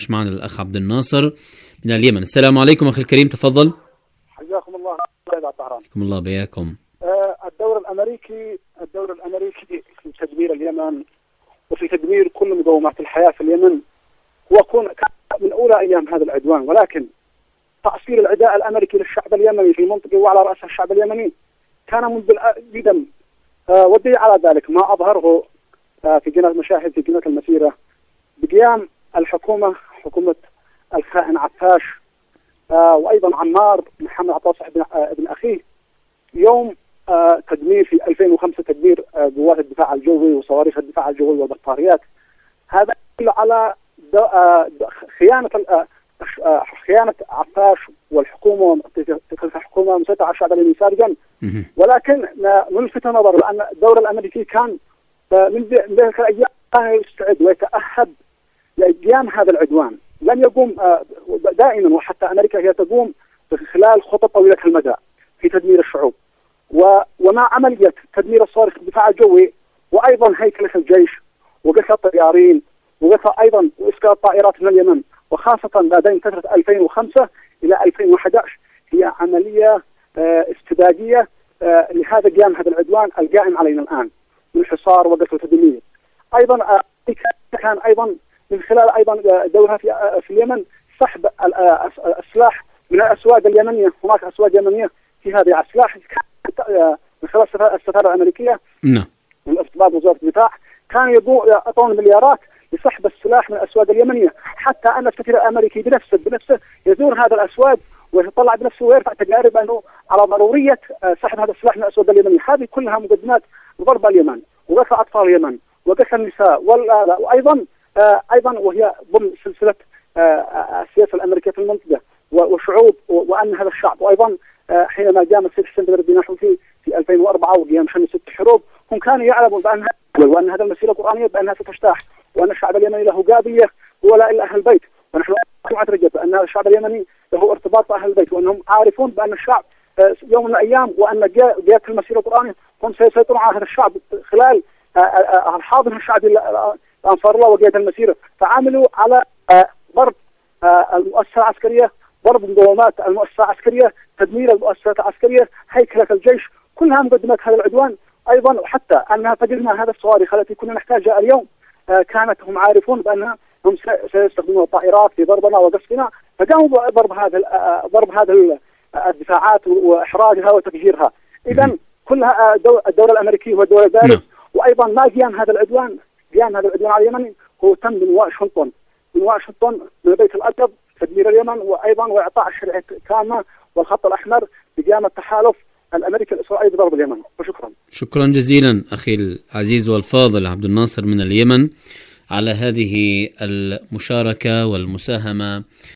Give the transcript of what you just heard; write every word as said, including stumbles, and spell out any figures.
يتناقش معنا الأخ عبد الناصر من اليمن. السلام عليكم أخي الكريم، تفضل. حياكم الله. حياكم الله بياكم. الدور الأمريكي الدور الأمريكي في تدمير اليمن وفي تدمير كل مقومات الحياة في اليمن هو كون من أولى أيام هذا العدوان، ولكن تأصيل العداء الأمريكي للشعب اليمني في المنطقة وعلى رأس الشعب اليمني كان منذ القدم، والدليل على ذلك ما أظهره في قناة المشاهد في قناة المسيرة بقيام الحكومة حكومة الخائن عفاش وأيضا عمار محمد عطاس ابن أخيه يوم تدمير في ألفين وخمسة، تدمير قوات الدفاع الجوي وصواريخ الدفاع الجوي والبطاريات. هذا على خيانة خيانة عفاش والحكومة، تلك الحكومة مسيطرة على الشعب اليمني سابقا. ولكن نلفت النظر لأن الدور الأمريكي كان من ذلك الأيام كان يستعد ويتأهب لقيام هذا العدوان. لم يقوم دائما، وحتى أمريكا هي تقوم خلال خطط طويلة المدى في تدمير الشعوب، ومع عملية تدمير الصواريخ الدفاع الجوي وأيضا هيكلة الجيش وقتل الطيارين وقتل أيضا وإسقاط الطائرات من اليمن، وخاصة ما بين فترة ألفين وخمسة إلى ألفين وأحد عشر هي عملية استباقية لهذا قيام هذا العدوان القائم علينا الآن من حصار وقتل وتدمير. أيضا كان أيضا من خلال أيضا دورها في في اليمن سحب السلاح من الأسواق اليمنية. هناك أسواق يمنية في هذه السلاح من خلال السفارة الأمريكية نعم من ارتباط وزارة الدفاع كانوا يعطون مليارات لسحب السلاح من الأسواق اليمنية، حتى أن السفير الأمريكي بنفسه بنفسه يزور هذا الأسواق ويطلع بنفسه ويرفع تقارير أنه على ضرورية سحب هذا السلاح من الأسواق اليمنية. هذه كلها مقدمات لضرب اليمن وقتل أطفال اليمن وقتل النساء، وأيضا أيضا وهي ضمن سلسلة السياسة الأمريكية في المنطقة وشعوب، وأن هذا الشعب وأيضا حينما قام السيد حسين بدر الدين حوثي في ألفين وأربعة وقيام شن ست حروب هم كانوا يعلموا بأنها وأن هذا المسيرة القرآنية بأنها ستجتاح، وأن الشعب اليمني له قابلية ولا إلا أهل البيت، ونحن نعترف بأن الشعب اليمني له ارتباط بأهل البيت، وأنهم عارفون بأن الشعب يوم من الأيام وأن قيادة المسيرة القرآنية هم سيسيطرون على هذا الشعب خلال الحاضن الشعبي أنصار الله وقيادة المسيرة. فعملوا على ضرب المؤسسة العسكرية، ضرب مقومات المؤسسة العسكرية، تدمير المؤسسات العسكرية، هيكلة الجيش، كلها مقدمات هذا العدوان. أيضا وحتى أنها فقدنا هذا الصواريخ التي كنا نحتاجها اليوم كانت هم عارفون بأنها هم سيستخدمون الطائرات في ضربنا وقصفنا، فقاموا بضرب هذا ضرب هذا الدفاعات وإحراجها وتفجيرها. إذا كلها الدولة الأمريكية والدولة البارز. وأيضا ما قيام هذا العدوان قيام هذا العدوان على اليمن هو تم من واشنطن من واشنطن من البيت الأبيض تدمير اليمن، وأيضا وإعطاء الشرعية التامة والخط الأحمر بقيام التحالف الأمريكي الإسرائيلي بضرب اليمن. وشكرا. شكرا جزيلا أخي العزيز والفاضل عبد الناصر من اليمن على هذه المشاركة والمساهمة